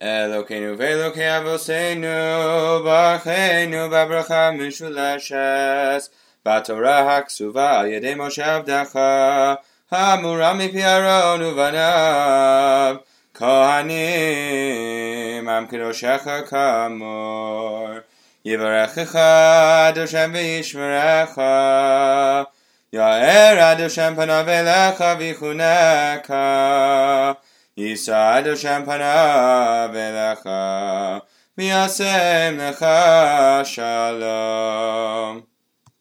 Elokeinu ve'Elokei Avoseinu, Barucheinu b'bracha mishulashes, B'Torah haksuva al yedei Moshe avdecha, Hamura mipi Aaron uvanav, Kohanim, Am kedoshecha kamor, Yivarechecha Ad Hashem v'yishmerecha, Ya'er Ad Hashem panav elecha v'yichuneka, Yisa Ad Hashem panav elecha, v'yasem lecha shalom.